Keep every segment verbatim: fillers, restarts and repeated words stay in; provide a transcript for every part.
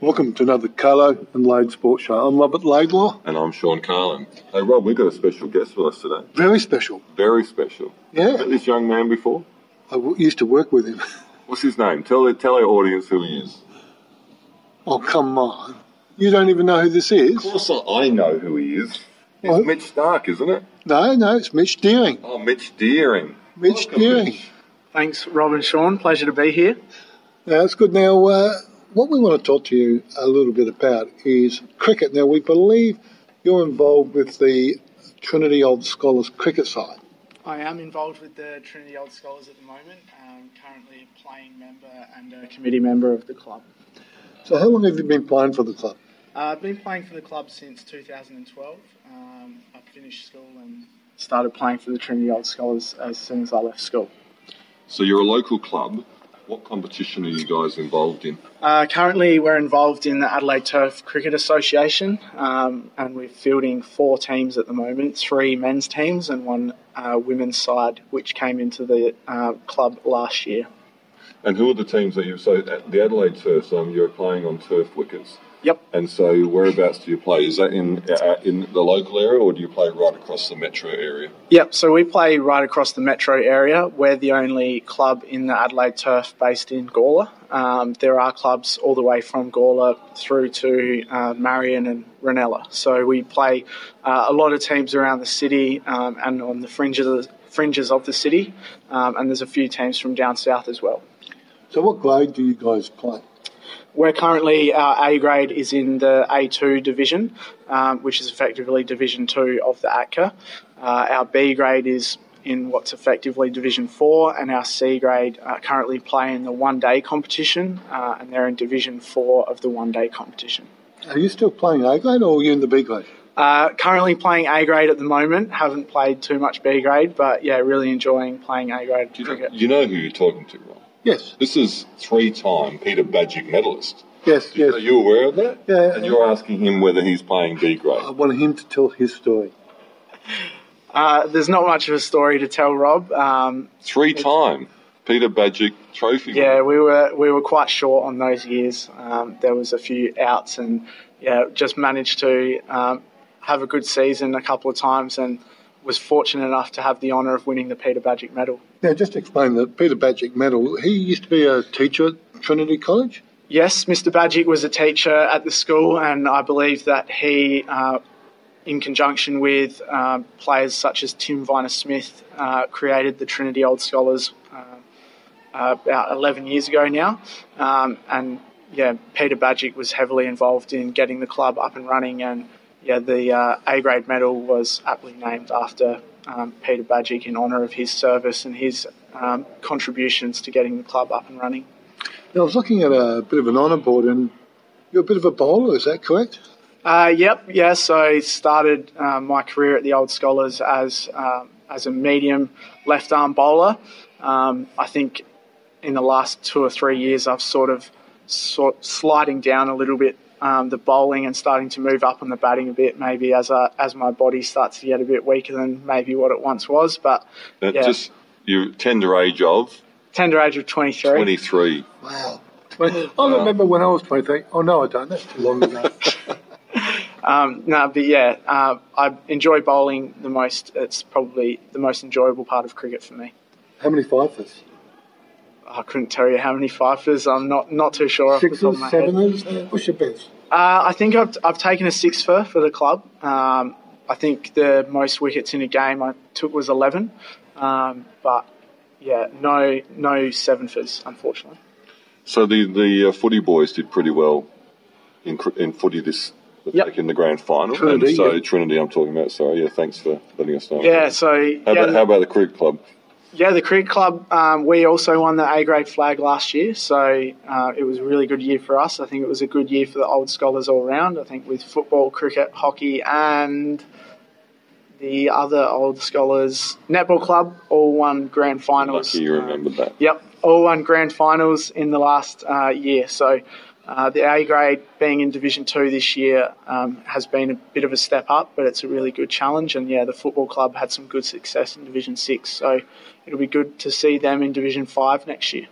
Welcome to another Carlo and Lade Sports Show. I'm Robert Laidlaw. And I'm Sean Carlin. Hey Rob, we've got a special guest with us today. Very special. Very special. Yeah. Met this young man before? I w- used to work with him. What's his name? Tell the, tell our audience who he is. Oh, come on. You don't even know who this is? Of course I know who he is. It's What? Mitch Stark, isn't it? No, no, it's Mitch Deering. Oh, Mitch Deering. Mitch Welcome, Deering. Mitch. Thanks, Rob and Sean. Pleasure to be here. Now, that's good. Now, uh, what we want to talk to you a little bit about is cricket. Now, we believe you're involved with the Trinity Old Scholars cricket side. I am involved with the Trinity Old Scholars at the moment. I'm currently a playing member and a committee member of the club. So how long have you been playing for the club? Uh, I've been playing for the club since two thousand twelve. Um, I finished school and started playing for the Trinity Old Scholars as soon as I left school. So you're a local club. What competition are you guys involved in? Uh, currently, we're involved in the Adelaide Turf Cricket Association, um, and we're fielding four teams at the moment, three men's teams and one uh, women's side, which came into the uh, club last year. And who are the teams that you... So at the Adelaide Turf, um, you're playing on turf wickets. Yep. And so whereabouts do you play? Is that in uh, in the local area, or do you play right across the metro area? Yep, so we play right across the metro area. We're the only club in the Adelaide Turf based in Gawler. Um, there are clubs all the way from Gawler through to uh, Marion and Ranella. So we play uh, a lot of teams around the city um, and on the fringes of the, fringes of the city, um, and there's a few teams from down south as well. So what grade do you guys play? We're currently, our A grade is in the A two division, um, which is effectively Division two of the A T C A. Uh, our B grade is in what's effectively Division four, and our C grade uh, currently play in the one-day competition, uh, and they're in Division four of the one-day competition. Are you still playing A grade or are you in the B grade? Uh, currently playing A grade at the moment, haven't played too much B grade, but yeah, really enjoying playing A grade Do you, cricket. know, you know who you're talking to, Rob? Yes. This is three-time Peter Badgick medalist. Yes, yes. Are you aware of that? Yeah. And you're asking him whether he's playing B grade. I want him to tell his story. Uh, there's not much of a story to tell, Rob. Um, Three-time Peter Badgick trophy Yeah, winner. we were we were quite short on those years. Um, there was a few outs, and yeah, just managed to um, have a good season a couple of times, and was fortunate enough to have the honour of winning the Peter Badgick medal. Now, just explain the Peter Badgick medal. He used to be a teacher at Trinity College? Yes, Mister Badgick was a teacher at the school, and I believe that he, uh, in conjunction with uh, players such as Tim Viner-Smith, uh, created the Trinity Old Scholars uh, uh, about eleven years ago now. Um, and yeah, Peter Badgick was heavily involved in getting the club up and running, and yeah, the uh, A-grade medal was aptly named after um, Peter Badgick in honour of his service and his um, contributions to getting the club up and running. Now, I was looking at a bit of an honour board, and you're a bit of a bowler, is that correct? Uh, yep, yeah, so I started uh, my career at the Old Scholars as um, as a medium left-arm bowler. Um, I think in the last two or three years I've sort of sort sliding down a little bit um, the bowling and starting to move up on the batting a bit, maybe as I, as my body starts to get a bit weaker than maybe what it once was. But That yeah, just your tender age of tender age of twenty-three. twenty-three. Wow. I remember when I was twenty-three. Oh, no, I don't. That's too long ago. Um, no, but yeah, uh, I enjoy bowling the most. It's probably the most enjoyable part of cricket for me. How many fifers? I couldn't tell you how many fifers. I'm not not too sure. Sixes, off the top of my head. seveners? What's your best? Uh, I think I've I've taken a six for for the club. Um, I think the most wickets in a game I took was eleven, um, but yeah, no no seven fers, unfortunately. So the the uh, footy boys did pretty well in cr- in footy this Yep. in the grand final. Trinity, and so yeah. Trinity, I'm talking about. Sorry, yeah. Thanks for letting us know. Yeah, so How, yeah, about, how about the cricket club? Yeah, the cricket club, um, we also won the A-grade flag last year, so uh, it was a really good year for us. I think it was a good year for the Old Scholars all round. I think with football, cricket, hockey and the other Old Scholars netball club all won grand finals. Lucky you remembered that. Yep, all won grand finals in the last uh, year. So uh, the A grade being in Division two this year um, has been a bit of a step up, but it's a really good challenge. And yeah, the football club had some good success in Division six. So it'll be good to see them in Division five next year.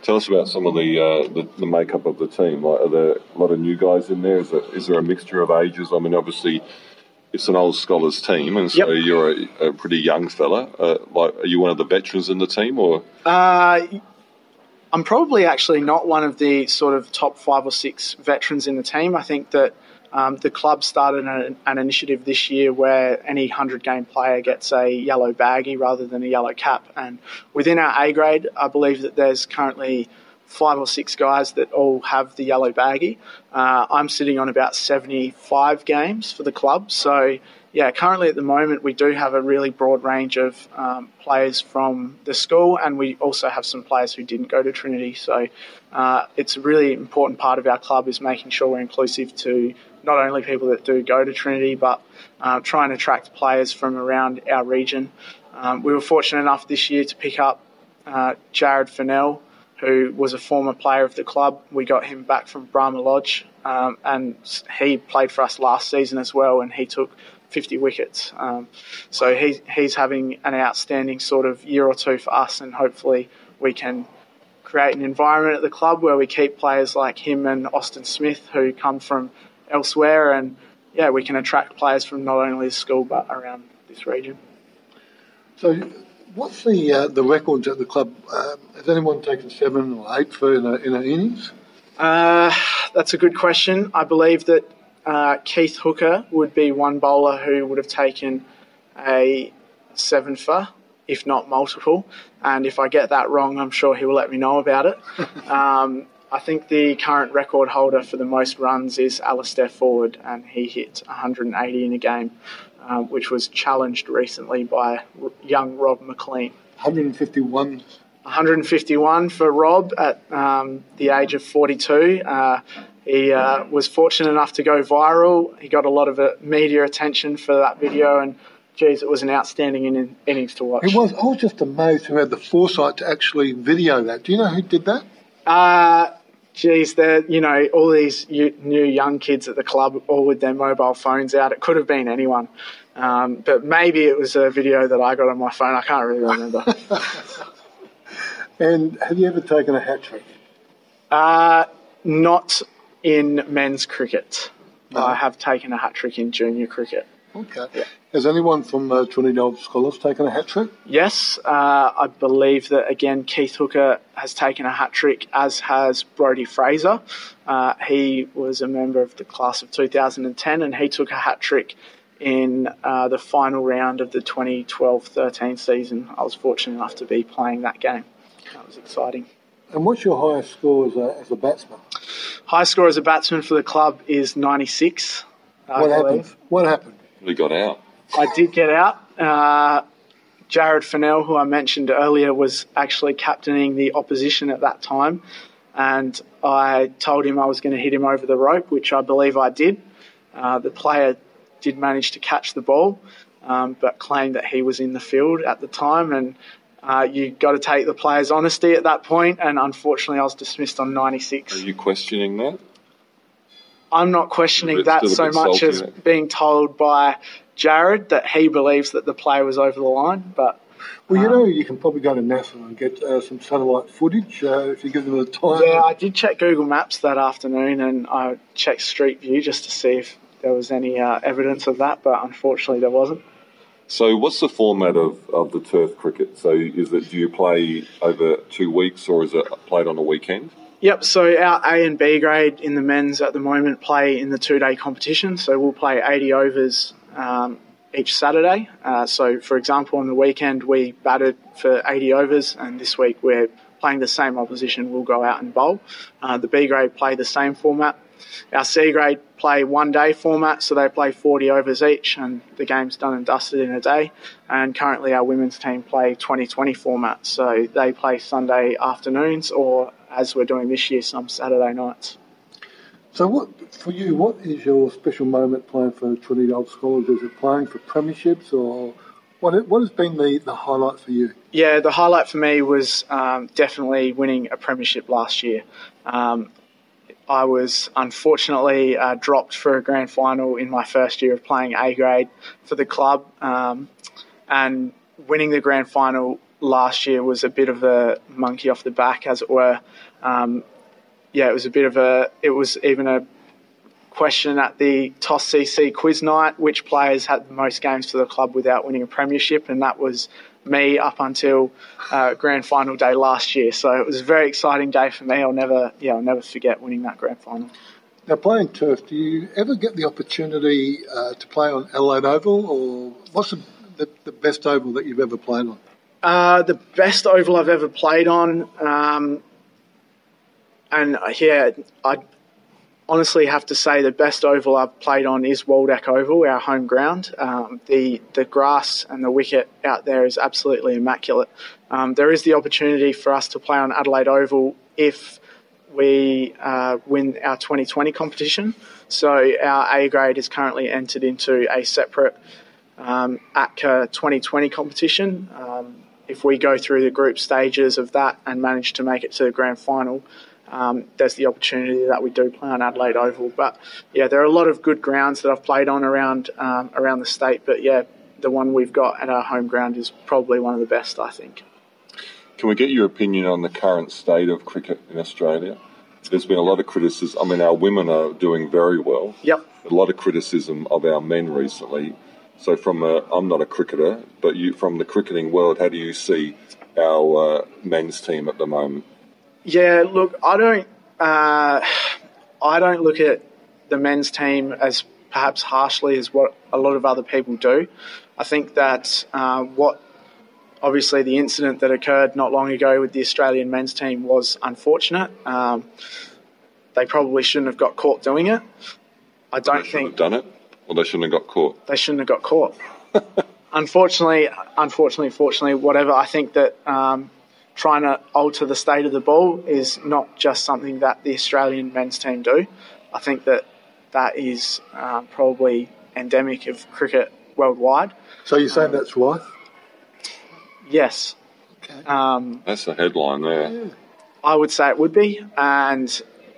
Tell us about some of the, uh, the the makeup of the team. Like, are there a lot of new guys in there? Is there, is there a mixture of ages? I mean, obviously, it's an old Scholars team, and so yep. you're a, a pretty young fella. Uh, like, are you one of the veterans in the team, or? Uh, I'm probably actually not one of the sort of top five or six veterans in the team. I think that um, the club started an, an initiative this year where any hundred-game player gets a yellow baggie rather than a yellow cap. And within our A grade, I believe that there's currently five or six guys that all have the yellow baggie. Uh, I'm sitting on about seventy-five games for the club. So, yeah, currently at the moment we do have a really broad range of um, players from the school, and we also have some players who didn't go to Trinity. So uh, it's a really important part of our club is making sure we're inclusive to not only people that do go to Trinity, but uh, try and attract players from around our region. Um, we were fortunate enough this year to pick up uh, Jared Fennell, who was a former player of the club. We got him back from Brahma Lodge, um, and he played for us last season as well, and he took fifty wickets. Um, so he, he's having an outstanding sort of year or two for us, and hopefully we can create an environment at the club where we keep players like him and Austin Smith who come from elsewhere, and yeah, we can attract players from not only the school but around this region. So what's the uh, the records at the club? Um, has anyone taken seven or eight for in, a, in an innings? Uh, that's a good question. I believe that uh, Keith Hooker would be one bowler who would have taken a seven for, if not multiple. And if I get that wrong, I'm sure he will let me know about it. um, I think the current record holder for the most runs is Alistair Ford, and he hit one hundred eighty in a game, um, which was challenged recently by young Rob McLean. one hundred fifty-one. one hundred fifty-one for Rob at um, the age of forty-two. Uh, he uh, was fortunate enough to go viral. He got a lot of uh, media attention for that video, and geez, it was an outstanding in- innings to watch. It was. I was just amazed who had the foresight to actually video that. Do you know who did that? Uh, geez, they're, you know, all these new young kids at the club, all with their mobile phones out. It could have been anyone. Um, but maybe it was a video that I got on my phone. I can't really remember. And have you ever taken a hat trick? Uh, not in men's cricket. No. I have taken a hat trick in junior cricket. Okay. Yeah. Has anyone from uh, Trinity Old Scholars taken a hat trick? Yes, uh, I believe that, again, Keith Hooker has taken a hat trick, as has Brodie Fraser. Uh, he was a member of the class of two thousand ten, and he took a hat trick in uh, the final round of the twenty twelve thirteen season. I was fortunate enough to be playing that game. That was exciting. And what's your highest score as a, as a batsman? High score as a batsman for the club is ninety-six. I What believe. happened? What happened? We got out. I did get out. Uh, Jared Fennell, who I mentioned earlier, was actually captaining the opposition at that time, and I told him I was going to hit him over the rope, which I believe I did. Uh, the player did manage to catch the ball, um, but claimed that he was in the field at the time, and uh, you got to take the player's honesty at that point, and unfortunately I was dismissed on ninety-six. Are you questioning that? I'm not questioning It's that still a so bit much salty, as isn't it? being told by Jared that he believes that the player was over the line. But Well, you um, know, you can probably go to NASA and get uh, some satellite footage uh, if you give them the time. yeah, I did check Google Maps that afternoon, and I checked Street View just to see if there was any uh, evidence of that, but unfortunately there wasn't. So what's the format of, of the turf cricket? So is it, do you play over two weeks or is it played on a weekend? Yep, so our A and B grade in the men's at the moment play in the two-day competition. So we'll play eighty overs um, each Saturday. Uh, so, for example, on the weekend we batted for eighty overs, and this week we're playing the same opposition. We'll go out and bowl. Uh, the B grade play the same format. Our C grade play one-day format, so they play forty overs each, and the game's done and dusted in a day. And currently our women's team play twenty twenty format, so they play Sunday afternoons or, as we're doing this year, some Saturday nights. So what, for you, what is your special moment playing for Trinity Old Scholars? Is it playing for premierships, or what, what has been the, the highlight for you? Yeah, the highlight for me was um, definitely winning a premiership last year. Um, I was unfortunately uh, dropped for a grand final in my first year of playing A grade for the club, um, and winning the grand final last year was a bit of a monkey off the back, as it were. Um, yeah, it was a bit of a, it was even a question at the T O S C C quiz night, which players had the most games for the club without winning a premiership, and that was me up until uh, grand final day last year. So it was a very exciting day for me. I'll never, yeah, I'll never forget winning that grand final. Now, playing turf, do you ever get the opportunity uh, to play on Adelaide Oval, or what's the, the, the best oval that you've ever played on? Uh, the best oval I've ever played on, um, and uh, yeah, I honestly have to say the best oval I've played on is Waldeck Oval, our home ground. Um, the the grass and the wicket out there is absolutely immaculate. Um, there is the opportunity for us to play on Adelaide Oval if we uh, win our twenty twenty competition. So our A grade is currently entered into a separate um, A T C A twenty twenty competition. Um, if we go through the group stages of that and manage to make it to the grand final, um, there's the opportunity that we do play on Adelaide Oval. But yeah, there are a lot of good grounds that I've played on around um, around the state. But yeah, the one we've got at our home ground is probably one of the best, I think. Can we get your opinion on the current state of cricket in Australia? There's been a lot of criticism. I mean, our women are doing very well. Yep. A lot of criticism of our men recently. So from a, I'm not a cricketer, but you, from the cricketing world, how do you see our uh, men's team at the moment? Yeah, look, I don't, uh, I don't look at the men's team as perhaps harshly as what a lot of other people do. I think that uh, what obviously the incident that occurred not long ago with the Australian men's team was unfortunate. Um, they probably shouldn't have got caught doing it. I don't they think have done it, or they shouldn't have got caught. They shouldn't have got caught. unfortunately, unfortunately, fortunately, whatever. I think that um, trying to alter the state of the ball is not just something that the Australian men's team do. I think that that is um, probably endemic of cricket worldwide. So you're saying um, that's right? Yes. Okay. Um, That's the headline there. Yeah. I would say it would be, and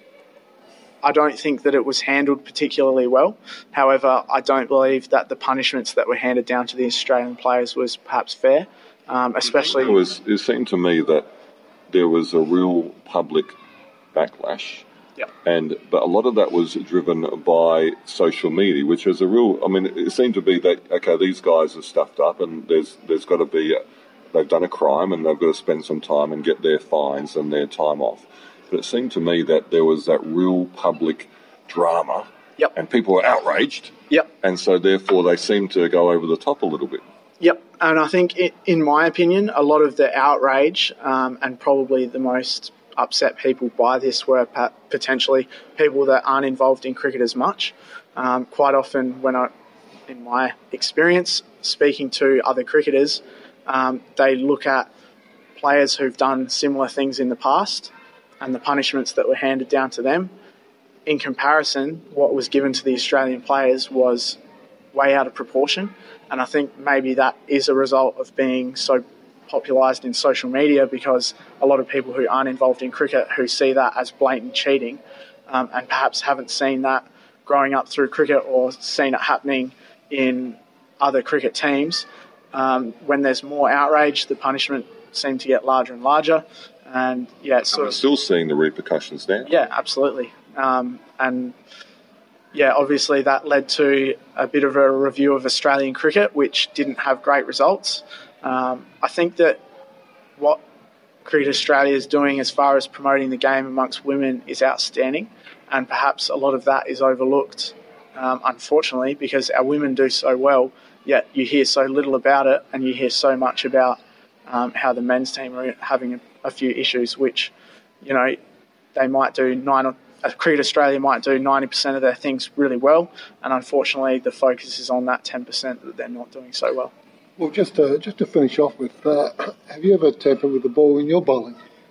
I don't think that it was handled particularly well. However, I don't believe that the punishments that were handed down to the Australian players was perhaps fair, um, especially... It, was, it seemed to me that there was a real public backlash. Yep. And but a lot of that was driven by social media, which is a real... I mean, it seemed to be that, okay, these guys are stuffed up and there's there's got to be... A, they've done a crime and they've got to spend some time and get their fines and their time off. But it seemed to me that there was that real public drama. Yep. And people were outraged. Yep. And so therefore they seemed to go over the top a little bit. Yep. And I think, it, in my opinion, a lot of the outrage um, and probably the most upset people by this were potentially people that aren't involved in cricket as much. Um, quite often when I, in my experience, speaking to other cricketers, um, they look at players who've done similar things in the past and the punishments that were handed down to them. In comparison, what was given to the Australian players was way out of proportion. And I think maybe that is a result of being so popularised in social media, because a lot of people who aren't involved in cricket who see that as blatant cheating um, and perhaps haven't seen that growing up through cricket or seen it happening in other cricket teams. Um, when there's more outrage, the punishment seems to get larger and larger. And yeah, it's sort and we're of still seeing the repercussions now. Yeah, absolutely. Um, and yeah, obviously that led to a bit of a review of Australian cricket, which didn't have great results. Um, I think that what Cricket Australia is doing as far as promoting the game amongst women is outstanding, and perhaps a lot of that is overlooked, um, unfortunately, because our women do so well, yet you hear so little about it, and you hear so much about um, how the men's team are having a, a few issues, which, you know, they might do nine or uh, Cricket Australia might do ninety percent of their things really well, and unfortunately the focus is on that ten percent that they're not doing so well. Well, just to, just to finish off with, uh, have you ever tampered with the ball in your bowling?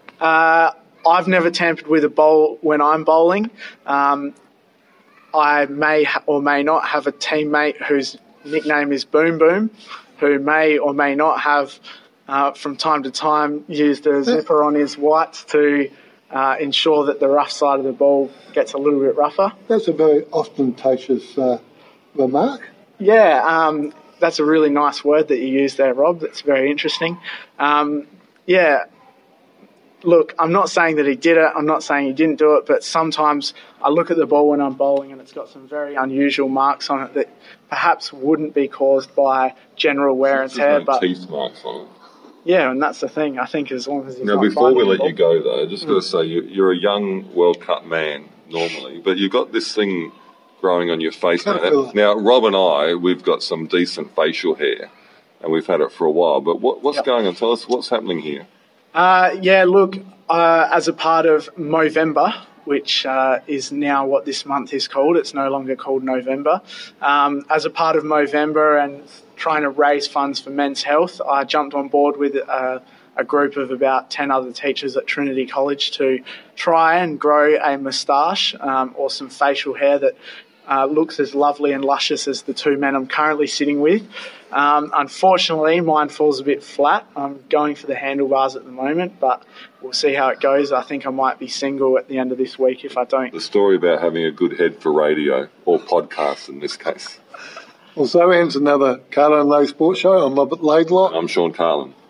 Uh, I've never tampered with a ball when I'm bowling. Um, I may ha- or may not have a teammate whose nickname is Boom Boom, who may or may not have, uh, from time to time, used a zipper on his whites to uh, ensure that the rough side of the ball gets a little bit rougher. That's a very ostentatious uh, remark. Yeah, um, that's a really nice word that you used there, Rob. That's very interesting. Um, yeah. Look, I'm not saying that he did it. I'm not saying he didn't do it, but sometimes I look at the ball when I'm bowling and it's got some very unusual marks on it that perhaps wouldn't be caused by general wear and tear. There's no but teeth marks on it. Yeah, and that's the thing. I think as long as he's now, not before we let ball, you go, though, I just got to say you, you're a young World Cup man normally, but you've got this thing growing on your face now. Now, Rob and I, we've got some decent facial hair, and we've had it for a while. But what, what's yep. going on? Tell us what's happening here. Uh, yeah, look, uh, as a part of Movember, which uh, is now what this month is called, it's no longer called November. Um, as a part of Movember and trying to raise funds for men's health, I jumped on board with uh, a group of about ten other teachers at Trinity College to try and grow a moustache um, or some facial hair that Uh, looks as lovely and luscious as the two men I'm currently sitting with. Um, unfortunately, mine falls a bit flat. I'm going for the handlebars at the moment, but we'll see how it goes. I think I might be single at the end of this week if I don't. The story about having a good head for radio, or podcast in this case. Well, so ends another Carlin and Lowe Sports Show. I'm Robert Laidlaw. I'm Sean Carlin.